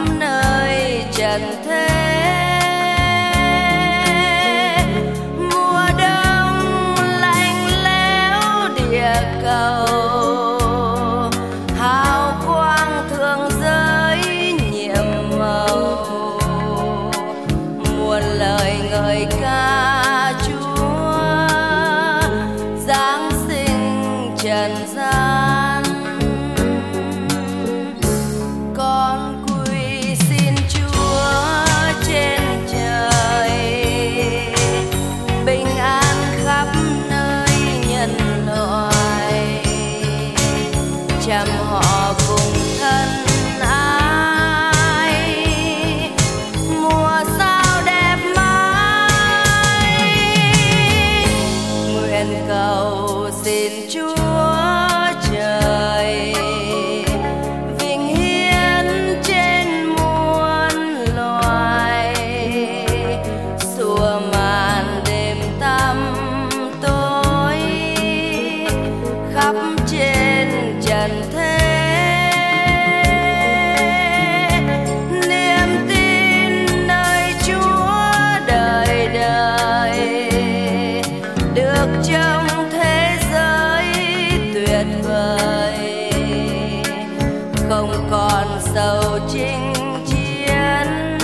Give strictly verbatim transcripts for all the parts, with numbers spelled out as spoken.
nơi trần thế. Mùa đông lạnh lẽo địa cầu, hào quang thượng giới nhiệm màu, muôn lời ngợi ca Chúa giáng sinh trần gian. Con quy xin Chúa trên trời, bình an khắp nơi nhân loại, chăm họ cùng thân ái, mùa sao đẹp mãi. Nguyện cầu xin Chúa trời vinh hiến trên muôn loài, xua màn đêm tăm tối khắp trên trần thế. Niềm tin nơi Chúa đời đời được trong thế giới tuyệt vời, không còn sầu chinh chiến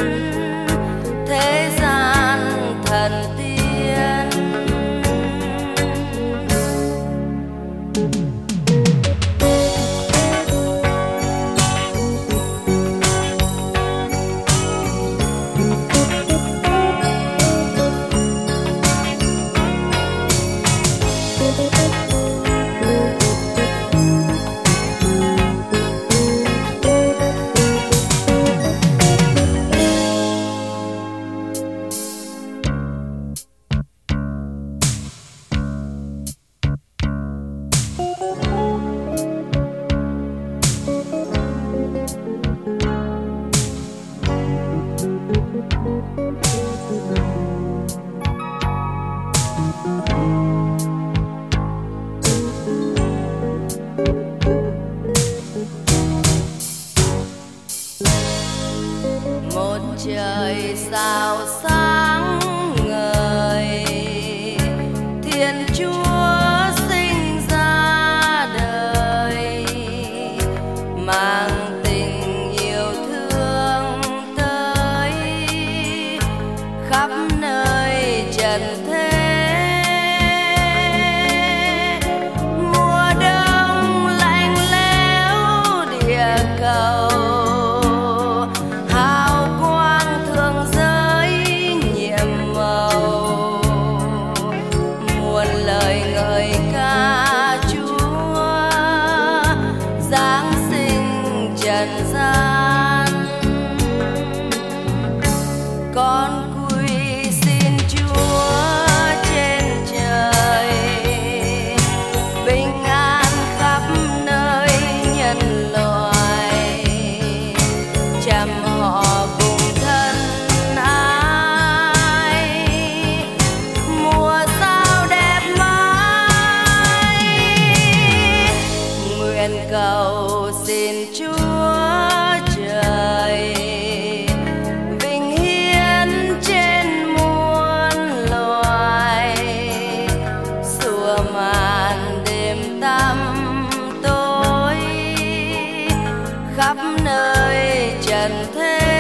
thế gian thần tiên. Một trời sao sáng ngời, Thiên Chúa sinh ra đời, mang tình yêu thương tới khắp nơi trần thế. Mùa đông lạnh lẽo địa cầu, hào quang thượng giới nhiệm màu, muôn lời ngợi ca Chúa giáng sinh trần gian. Con quy xin Chúa trên trời, bình an khắp nơi nhân loại, chăm họ cùng thân ái, mùa sao đẹp mãi. Nguyện cầu xin Chúa trời vinh hiến trên muôn loài, xua màn đêm tăm tối khắp nơi trần thế.